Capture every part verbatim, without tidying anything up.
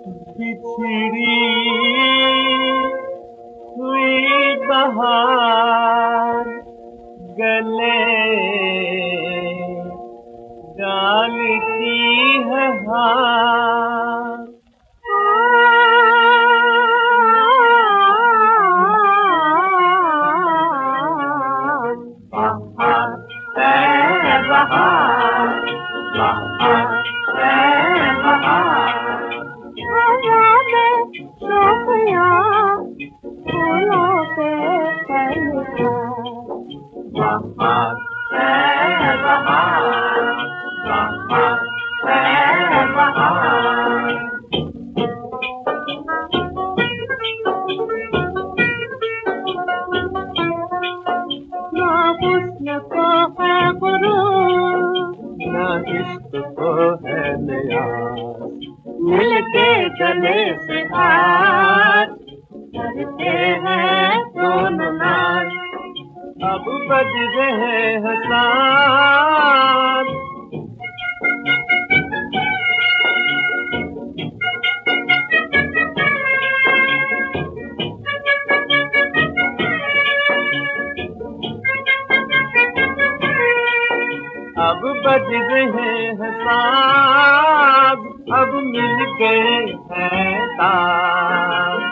बिछड़ी हुई बहार गले डालती है हार। बहार है बहार, बहार है बहार, हवा में शोखियाँ फूलों पे पलटा। बहार है बहार, बहार है बहार। ना हुस्न को है गुरूर, ना इश्क को है नियाज़, मिलके गले से हाथ करते हैं दोनों नाज। अब बज रहे हैं साथ, अब बज रहे हैं साथ, अब मिल गए हैं तार।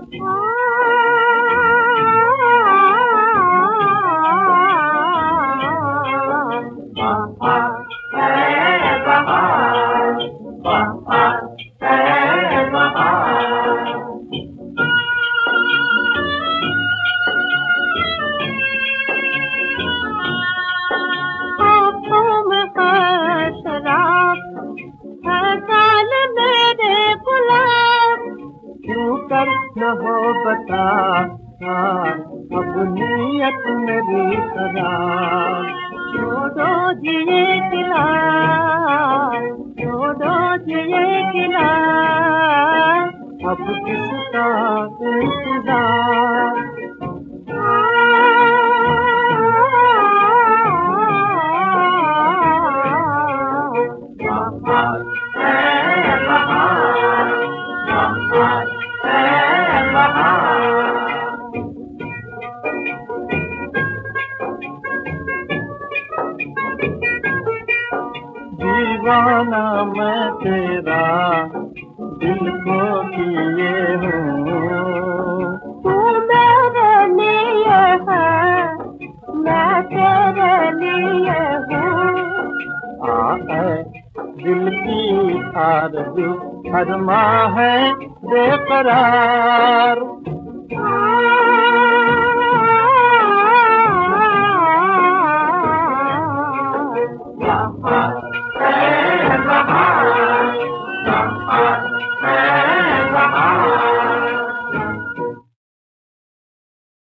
बहार है बहार, बहार है बहार। आँखों में है शराब, है गाल मेरे गुलाब। क्यों कर न हो बता हाँ, अब नीयत मेरी खराब। छोड़ो जिए गिला, छोड़ो जिए गिला। अब किसका इंतजार। बहार है बहार, बहार है बहार। दीवाना मैं तेरा दिल को किए हूँ। तू मेरे लिए है, मैं तेरे लिए हूँ। आ है दिल की आरज़ू, अरमां है बेकरार। बहार है बहार, बहार है बहार।